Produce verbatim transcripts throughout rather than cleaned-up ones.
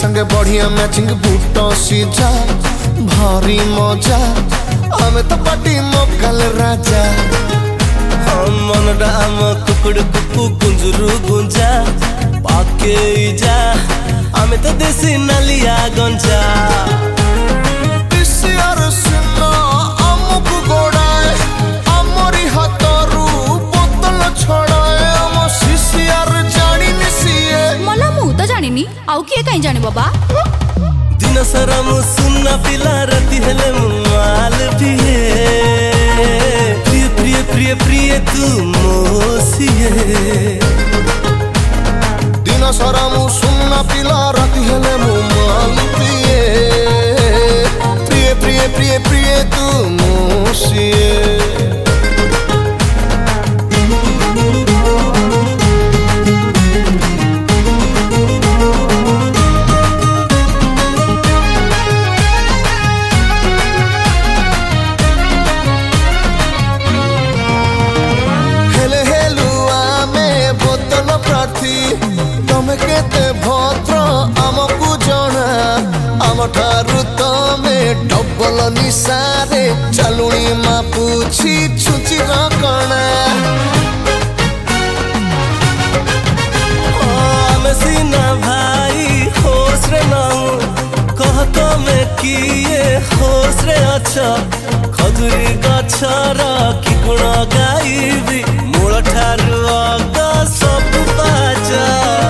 संगे बढ़िया matching boot सीजा भारी मजा हमें तो पार्टी मोकल राजा मन डाम कुकुड़ कुकु गुंजरू गुंजा पाके जा हमें तो देसी नलिया गंजा आउ किए कहीं जाने बाबा दिन सारा मु सुनना पिला राती हेले माल पिए प्रिय प्रिय प्रिय प्रिय तू मोसिए दिन सारा मु सुनना पिला राती हेले माल पिए प्रिय प्रिय प्रिय प्रिय तू मोसिए तमे केते भद्र आमकु जणा आम ठारू तमे डबल निशारे चलुणी मापुछि छुची रकणा आमे सीना भाई होश रे नाऊ कह तमे किए होश रे अच्छा खजुरी गछर कि गुण गाइबी मूल ठारू अगा सब बाजा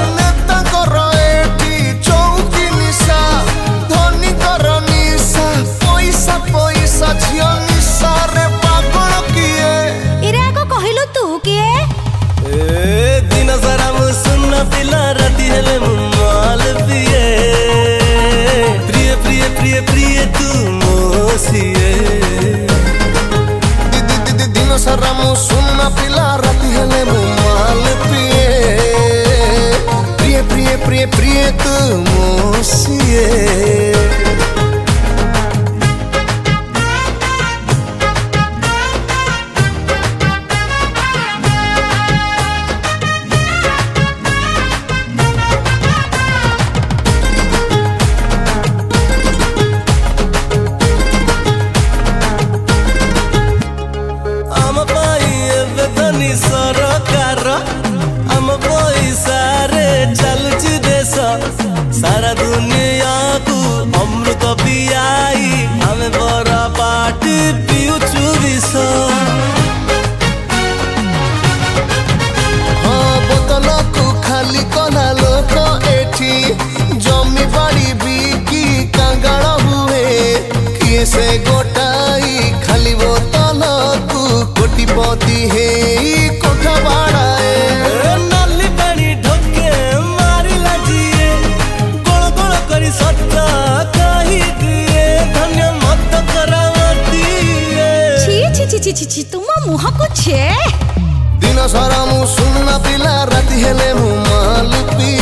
पिला राती हेले माल पिए प्रिय प्रिय प्रिय प्रिय तू मोसिए दीदी दीदी दिन सारा मु सुनना पिला राती हेले माल पिए प्रिय प्रिय प्रिय प्रिय तू मोसिए सरकार आम पैसा रे चलुची देश सारा दुनिया को अमृत पियाई आमे बड़ा पार्टी पिउचु विष हाँ बोतल को खाली कला लोक एठी जमी बाड़ी बिकी कांगाल हुए किए से गोटाई खाली बोतल को कोटिपति है कोठा बाड़ाए नाली पानी ढोके मारी लाजिए गोल गोल करी सत्ता कही दिए धन्य मत करावतिए छी छी छी छी छी छी तुम मुह को छे दिन सारा मु सुनना पिला राती हेले मु माल पी